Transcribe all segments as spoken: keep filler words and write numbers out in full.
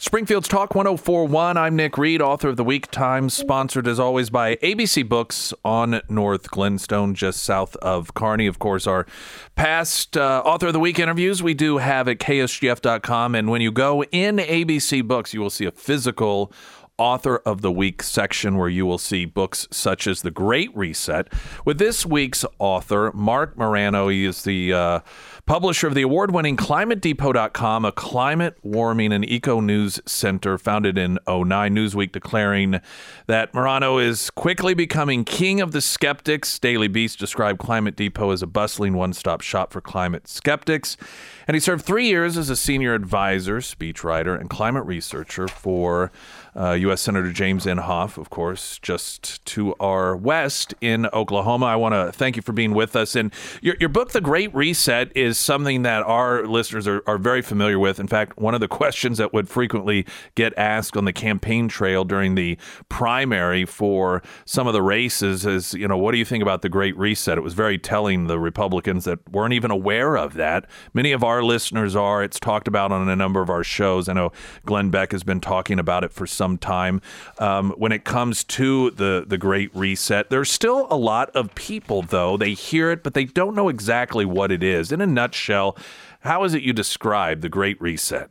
Springfield's Talk one oh four point one. I'm Nick Reed, author of The Week Times, sponsored as always by A B C Books on North Glenstone, just south of Kearney. Of course, our past uh, Author of the Week interviews we do have at K S G F dot com. And when you go in A B C Books, you will see a physical Author of the Week section where you will see books such as The Great Reset. With this week's author, Marc Morano, he is the uh, publisher of the award-winning Climate Depot dot com, a climate warming and eco-news center founded in oh nine. Newsweek declaring that Morano is quickly becoming king of the skeptics. Daily Beast described Climate Depot as a bustling one-stop shop for climate skeptics. And he served three years as a senior advisor, speechwriter, and climate researcher for uh, U S Senator James Inhofe, of course, just to our west in Oklahoma. I want to thank you for being with us. And your, your book, The Great Reset, is something that our listeners are, are very familiar with. In fact, one of the questions that would frequently get asked on the campaign trail during the primary for some of the races is, you know, what do you think about The Great Reset? It was very telling, the Republicans that weren't even aware of that. Many of our listeners are. It's talked about on a number of our shows. I know Glenn Beck has been talking about it for some time. Um, when it comes to the, the Great Reset, there's still a lot of people, though. They hear it, but they don't know exactly what it is. In a nutshell, how is it you describe the Great Reset?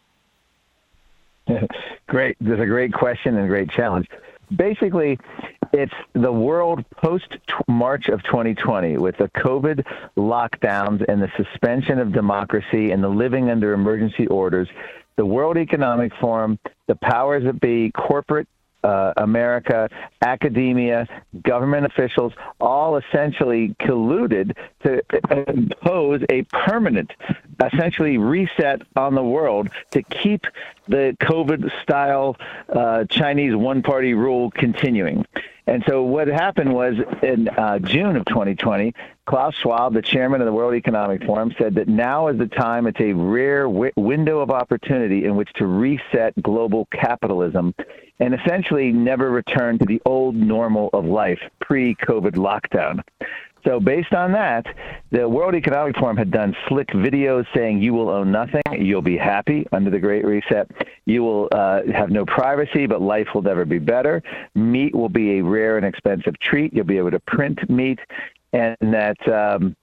Great. That's a great question and a great challenge. Basically, it's the world post-March of twenty twenty with the COVID lockdowns and the suspension of democracy and the living under emergency orders. The World Economic Forum, the powers that be, corporate uh, America, academia, government officials, all essentially colluded to impose a permanent, essentially reset on the world to keep the COVID-style uh, Chinese one-party rule continuing. And so what happened was in uh, June of twenty twenty, Klaus Schwab, the chairman of the World Economic Forum, said that now is the time. It's a rare w- window of opportunity in which to reset global capitalism and essentially never return to the old normal of life pre-COVID lockdown. So based on that, the World Economic Forum had done slick videos saying you will own nothing, you'll be happy under the Great Reset, you will uh, have no privacy, but life will never be better, meat will be a rare and expensive treat, you'll be able to print meat, and that um,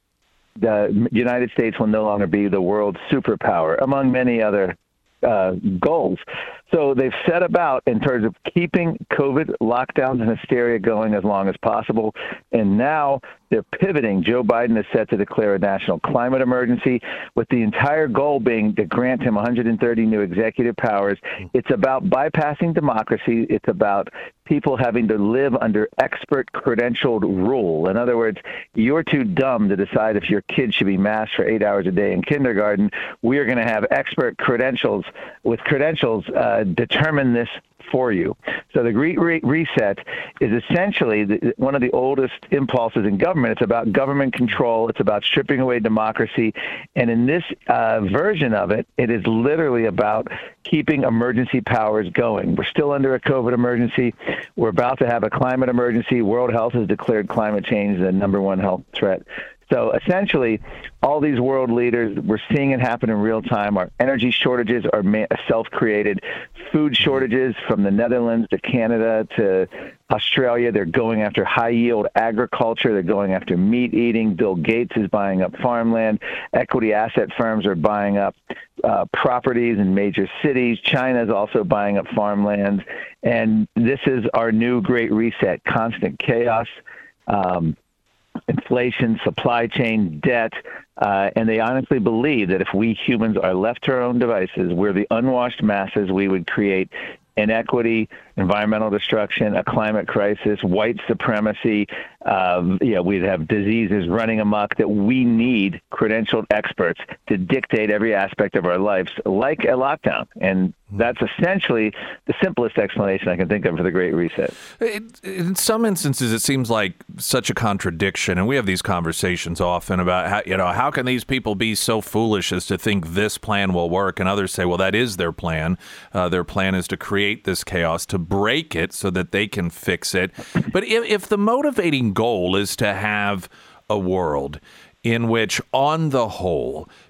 the United States will no longer be the world's superpower, among many other uh, goals. So they've set about in terms of keeping COVID lockdowns and hysteria going as long as possible. And now they're pivoting. Joe Biden is set to declare a national climate emergency with the entire goal being to grant him one hundred thirty new executive powers. It's about bypassing democracy. It's about people having to live under expert credentialed rule. In other words, you're too dumb to decide if your kid should be masked for eight hours a day in kindergarten. We are going to have expert credentials with credentials uh, determine this for you. So the Great Re- Reset is essentially the, one of the oldest impulses in government. It's about government control. It's about stripping away democracy. And in this uh, version of it, it is literally about keeping emergency powers going. We're still under a COVID emergency. We're about to have a climate emergency. World Health has declared climate change the number one health threat. So essentially, all these world leaders, we're seeing it happen in real time. Our energy shortages are self-created. Food shortages from the Netherlands to Canada to Australia, they're going after high-yield agriculture. They're going after meat eating. Bill Gates is buying up farmland. Equity asset firms are buying up uh, properties in major cities. China is also buying up farmlands. And this is our new Great Reset, constant chaos. Um, inflation, supply chain, debt, uh, and they honestly believe that if we humans are left to our own devices, we're the unwashed masses, we would create inequity, environmental destruction, a climate crisis, white supremacy. Um, you know, we'd have diseases running amok that we need credentialed experts to dictate every aspect of our lives, like a lockdown. And that's essentially the simplest explanation I can think of for the Great Reset. It, in some instances, it seems like such a contradiction, and we have these conversations often about how, you know, how can these people be so foolish as to think this plan will work? And others say, well, that is their plan. Uh, their plan is to create this chaos, to break it so that they can fix it. But if, if the motivating goal is to have a world in which, on the whole,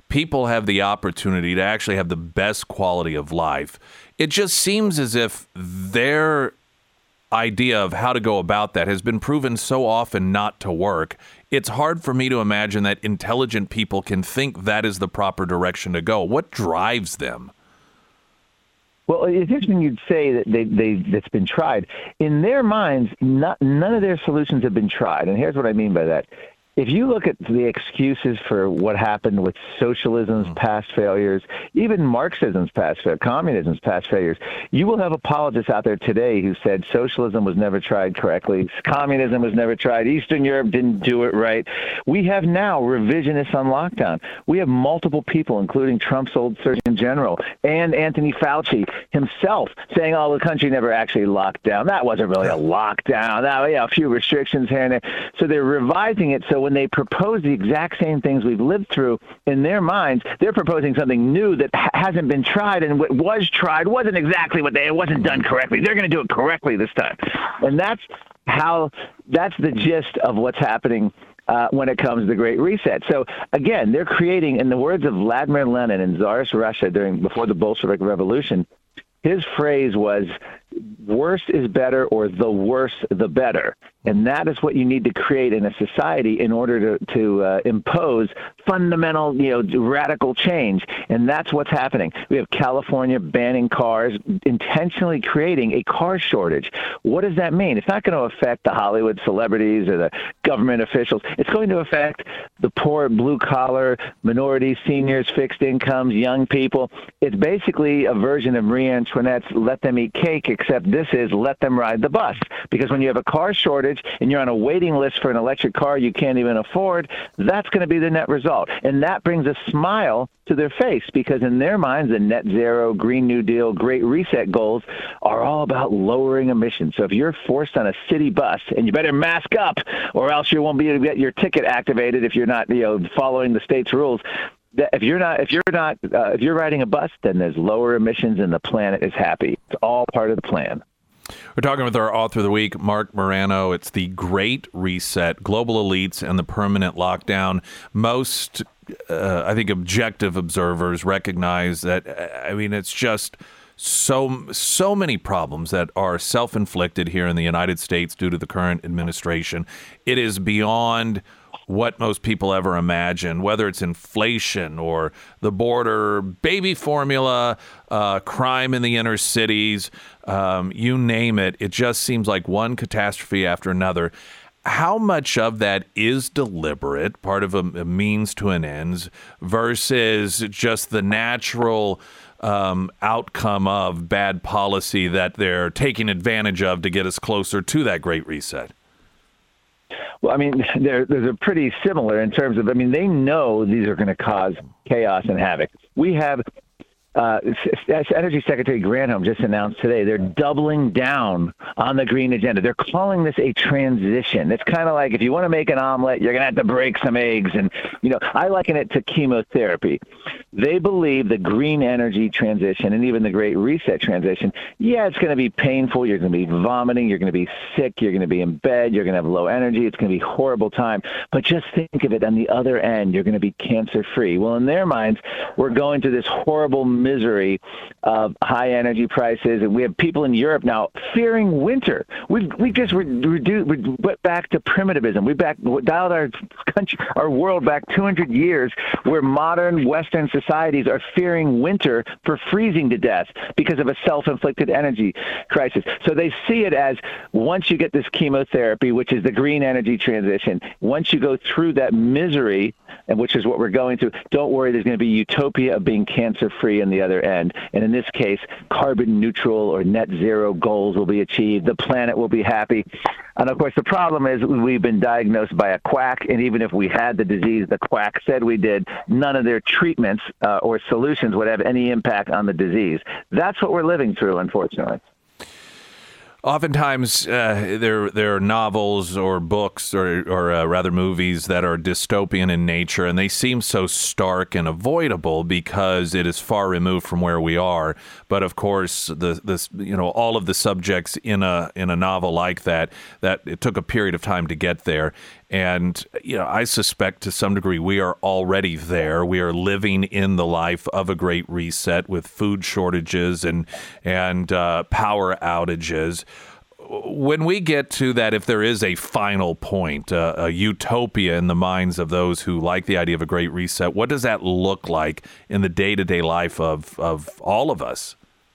people have the opportunity to actually have the best quality of life, it just seems as if their idea of how to go about that has been proven so often not to work. It's hard for me to imagine that intelligent people can think that is the proper direction to go. What drives them? Well, it's interesting you'd say that they, they that's been tried. In their minds, not, none of their solutions have been tried. And here's what I mean by that. If you look at the excuses for what happened with socialism's mm. past failures, even Marxism's past failures, communism's past failures, you will have apologists out there today who said socialism was never tried correctly, communism was never tried, Eastern Europe didn't do it right. We have now revisionists on lockdown. We have multiple people, including Trump's old Surgeon General and Anthony Fauci himself, saying, oh, the country never actually locked down. That wasn't really a lockdown. That, yeah, a few restrictions here and there. So they're revising it so when they propose the exact same things we've lived through, in their minds, they're proposing something new that ha- hasn't been tried, and what was tried wasn't exactly what they, it wasn't done correctly. They're going to do it correctly this time. And that's how, that's the gist of what's happening uh, when it comes to the Great Reset. So again, they're creating, in the words of Vladimir Lenin in Tsarist Russia during, before the Bolshevik Revolution, his phrase was, worse is better, or the worse the better. And that is what you need to create in a society in order to, to uh, impose fundamental, you know, radical change. And that's what's happening. We have California banning cars, intentionally creating a car shortage. What does that mean? It's not going to affect the Hollywood celebrities or the government officials. It's going to affect the poor, blue-collar, minorities, seniors, fixed incomes, young people. It's basically a version of Marie Antoinette's Let Them Eat Cake, except this is Let Them Ride the Bus. Because when you have a car shortage and you're on a waiting list for an electric car you can't even afford, that's going to be the net result. And that brings a smile to their face, because in their minds, the net zero, Green New Deal, Great Reset goals are all about lowering emissions. So if you're forced on a city bus, and you better mask up or else you won't be able to get your ticket activated if you're not, you know, following the state's rules. If you're not, if you're not, uh, if you're riding a bus, then there's lower emissions and the planet is happy. It's all part of the plan. We're talking with our author of the week, Marc Morano. It's The Great Reset, Global Elites and the Permanent Lockdown. Most, uh, I think, objective observers recognize that, I mean, it's just so, so many problems that are self-inflicted here in the United States due to the current administration. It is beyond what most people ever imagine, whether it's inflation or the border, baby formula, uh, crime in the inner cities, um, you name it. It just seems like one catastrophe after another. How much of that is deliberate, part of a, a means to an end, versus just the natural um, outcome of bad policy that they're taking advantage of to get us closer to that Great Reset? Well, I mean, they're, they're pretty similar in terms of, I mean, they know these are going to cause chaos and havoc. We have uh, Energy Secretary Granholm just announced today they're doubling down on the green agenda. They're calling this a transition. It's kind of like if you want to make an omelet, you're going to have to break some eggs. And, you know, I liken it to chemotherapy. They believe the green energy transition and even the Great Reset transition, yeah, it's going to be painful. You're going to be vomiting. You're going to be sick. You're going to be in bed. You're going to have low energy. It's going to be a horrible time. But just think of it, on the other end, you're going to be cancer-free. Well, in their minds, we're going to this horrible misery of high energy prices. And we have people in Europe now fearing winter. We've, we just reduced, we went back to primitivism. We back dialed our country, our world back two hundred years, where modern Western societies are fearing winter for freezing to death because of a self-inflicted energy crisis. So they see it as, once you get this chemotherapy, which is the green energy transition, once you go through that misery, and which is what we're going through, don't worry, there's going to be utopia of being cancer-free in the other end. And in this case, carbon neutral or net zero goals will be achieved. The planet will be happy. And of course, the problem is we've been diagnosed by a quack, and even if we had the disease the quack said we did, none of their treatments uh, or solutions would have any impact on the disease. That's what we're living through, unfortunately. Oftentimes, uh, there there are novels or books or, or uh, rather movies that are dystopian in nature, and they seem so stark and avoidable because it is far removed from where we are. But of course, the this you know all of the subjects in a in a novel like that that it took a period of time to get there. And, you know, I suspect to some degree we are already there. We are living in the life of a great reset with food shortages and, and uh, power outages. When we get to that, if there is a final point, uh, a utopia in the minds of those who like the idea of a great reset, what does that look like in the day-to-day life of, of all of us?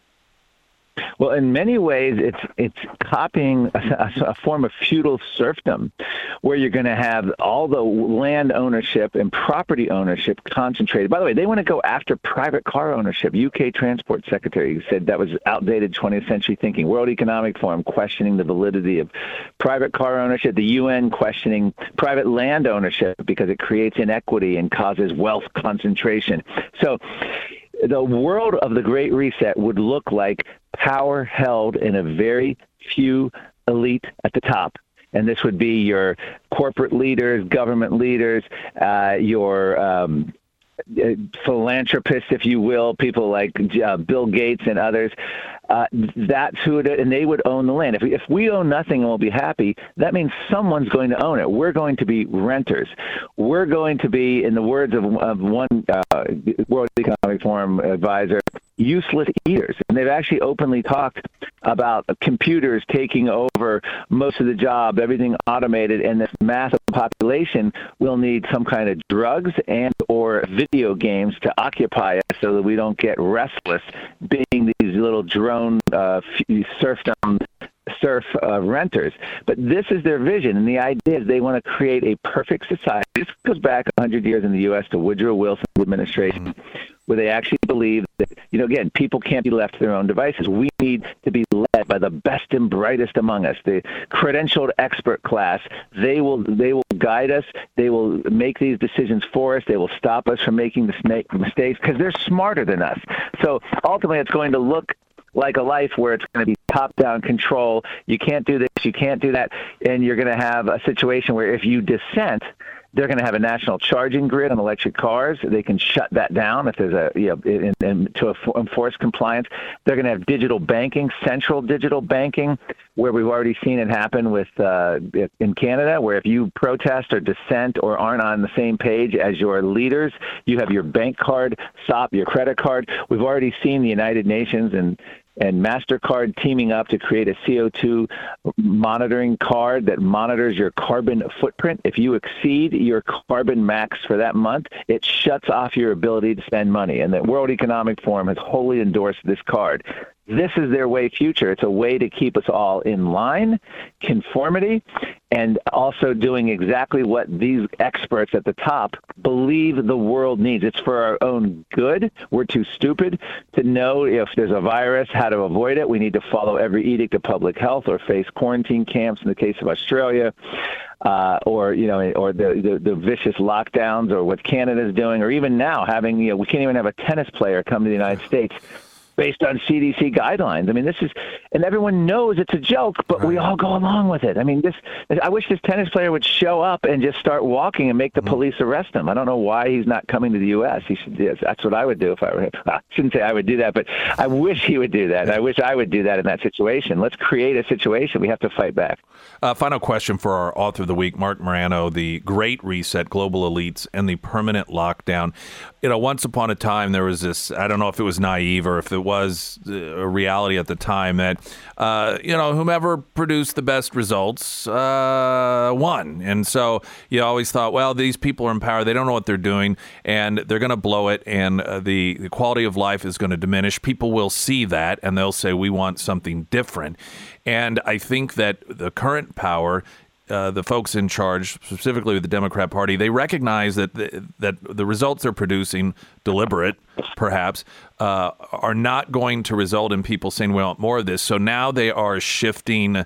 Well, in many ways, it's it's copying a, a form of feudal serfdom, where you're going to have all the land ownership and property ownership concentrated. By the way, they want to go after private car ownership. U K Transport Secretary said that was outdated twentieth century thinking. World Economic Forum questioning the validity of private car ownership. The U N questioning private land ownership because it creates inequity and causes wealth concentration. So the world of the Great Reset would look like power held in a very few elite at the top. And this would be your corporate leaders, government leaders, uh, your um, philanthropists, if you will, people like uh, Bill Gates and others. Uh, that's who it is, and they would own the land. If we, if we own nothing and we'll be happy, that means someone's going to own it. We're going to be renters. We're going to be, in the words of, of one uh, World Economic Forum advisor, useless eaters. And they've actually openly talked about computers taking over most of the job, everything automated, and this massive population will need some kind of drugs and or video games to occupy us so that we don't get restless being these little drone uh, serfdom surf uh, renters. But this is their vision, and the idea is they want to create a perfect society. This goes back one hundred years in the U S to Woodrow Wilson's administration, where they actually believe that, you know, again, people can't be left to their own devices. We need to be led by the best and brightest among us, the credentialed expert class. They will they will guide us. They will make these decisions for us. They will stop us from making the mistakes because they're smarter than us. So ultimately, it's going to look like a life where it's going to be top-down control. You can't do this, you can't do that, and you're going to have a situation where if you dissent, they're going to have a national charging grid on electric cars. They can shut that down if there's a, you know, in, in, to enforce compliance. They're going to have digital banking, central digital banking, where we've already seen it happen with uh, in Canada, where if you protest or dissent or aren't on the same page as your leaders, you have your bank card stop, your credit card. We've already seen the United Nations and and MasterCard teaming up to create a C O two monitoring card that monitors your carbon footprint. If you exceed your carbon max for that month, it shuts off your ability to spend money. And the World Economic Forum has wholly endorsed this card. This is their way future. It's a way to keep us all in line, conformity, and also doing exactly what these experts at the top believe the world needs. It's for our own good. We're too stupid to know if there's a virus, how to avoid it. We need to follow every edict of public health or face quarantine camps in the case of Australia. Uh, or, you know, or the, the, the vicious lockdowns, or what Canada's doing, or even now having, you know, we can't even have a tennis player come to the United States based on C D C guidelines. I mean, this is, and everyone knows it's a joke, but right. we all go along with it. I mean, this, I wish this tennis player would show up and just start walking and make the mm-hmm. police arrest him. I don't know why he's not coming to the U S. He should, yes, that's what I would do if I were him. I shouldn't say I would do that, but I wish he would do that. I wish I would do that in that situation. Let's create a situation. We have to fight back. Uh, final question for our author of the week, Marc Morano, The Great Reset, Global Elites, and the Permanent Lockdown. You know, once upon a time, there was this, I don't know if it was naive or if it was a reality at the time that, uh, you know, whomever produced the best results uh, won. And so you always thought, well, these people are in power. They don't know what they're doing, and they're going to blow it, and uh, the, the quality of life is going to diminish. People will see that, and they'll say, we want something different. And I think that the current power, uh, the folks in charge, specifically with the Democrat Party, they recognize that the, that the results they're producing, deliberate perhaps, uh, are not going to result in people saying we want more of this. So now they are shifting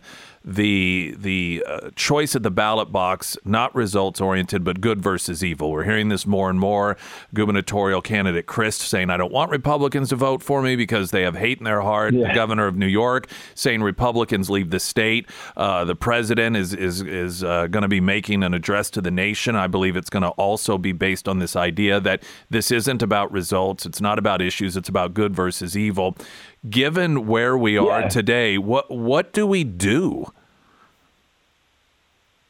the the uh, choice at the ballot box, not results oriented, but good versus evil. We're hearing this more and more. Gubernatorial candidate Crist saying, I don't want Republicans to vote for me because they have hate in their heart. Yeah. The governor of New York saying Republicans leave the state. Uh, the president is is is uh, going to be making an address to the nation. I believe it's going to also be based on this idea that this isn't about results. It's not about issues. It's about good versus evil. Given where we are yeah. today, what what do we do?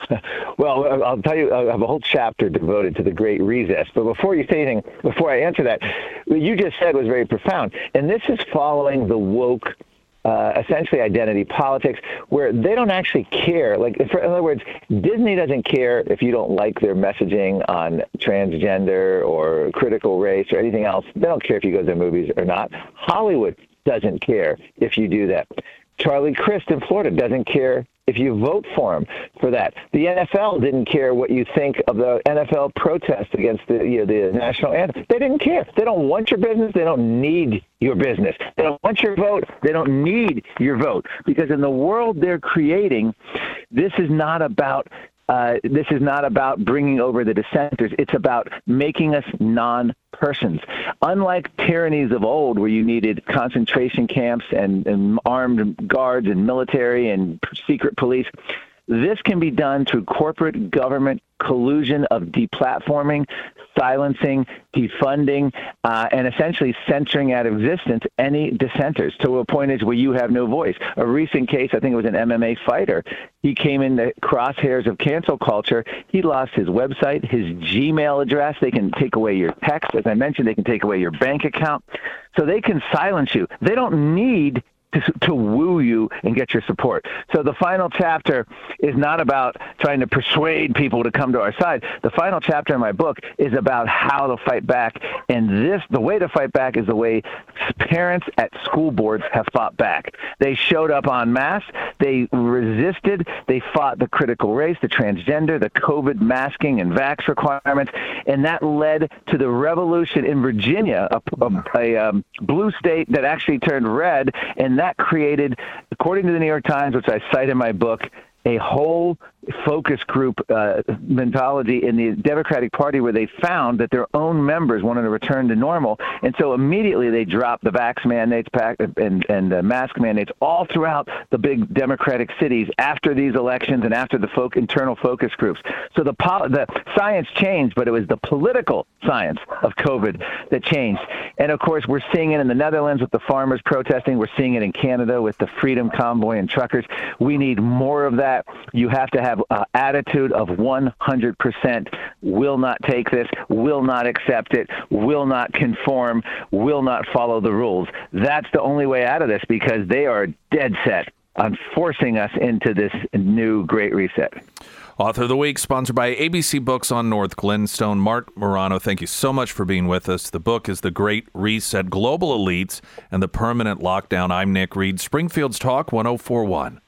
Well, I'll tell you, I have a whole chapter devoted to the Great Reset. But before you say anything, before I answer that, what you just said was very profound. And this is following the woke, uh, essentially identity politics, where they don't actually care. Like, in other words, Disney doesn't care if you don't like their messaging on transgender or critical race or anything else. They don't care if you go to their movies or not. Hollywood doesn't care if you do that. Charlie Crist in Florida doesn't care if you vote for him for that. The N F L didn't care what you think of the N F L protest against the you know, the national anthem. They didn't care. They don't want your business. They don't need your business. They don't want your vote. They don't need your vote. Because in the world they're creating, this is not about Uh, this is not about bringing over the dissenters. It's about making us non-persons. Unlike tyrannies of old, where you needed concentration camps and, and armed guards and military and secret police, this can be done through corporate government collusion of deplatforming, silencing, defunding, uh, and essentially censoring out of existence any dissenters to a point is where you have no voice. A recent case, I think it was an M M A fighter, he came in the crosshairs of cancel culture. He lost his website, his Gmail address. They can take away your text. As I mentioned, they can take away your bank account. So they can silence you. They don't need To, to woo you and get your support. So the final chapter is not about trying to persuade people to come to our side. The final chapter in my book is about how to fight back. And this, the way to fight back is the way parents at school boards have fought back. They showed up en masse. They resisted. They fought the critical race, the transgender, the COVID masking and vax requirements. And that led to the revolution in Virginia, a, a, a um, blue state that actually turned red. And that created, according to the New York Times, which I cite in my book, a whole focus group uh, mentality in the Democratic Party where they found that their own members wanted to return to normal. And so immediately they dropped the vax mandates and, and uh, mask mandates all throughout the big Democratic cities after these elections and after the folk, internal focus groups. So the, pol- the science changed, but it was the political science of COVID that changed. And, of course, we're seeing it in the Netherlands with the farmers protesting. We're seeing it in Canada with the Freedom Convoy and truckers. We need more of that. You have to have an attitude of one hundred percent will not take this, will not accept it, will not conform, will not follow the rules. That's the only way out of this because they are dead set on forcing us into this new Great Reset. Author of the Week, sponsored by A B C Books on North Glenstone. Mark Morano, thank you so much for being with us. The book is The Great Reset, Global Elites and the Permanent Lockdown. I'm Nick Reed, Springfield's Talk one oh four point one.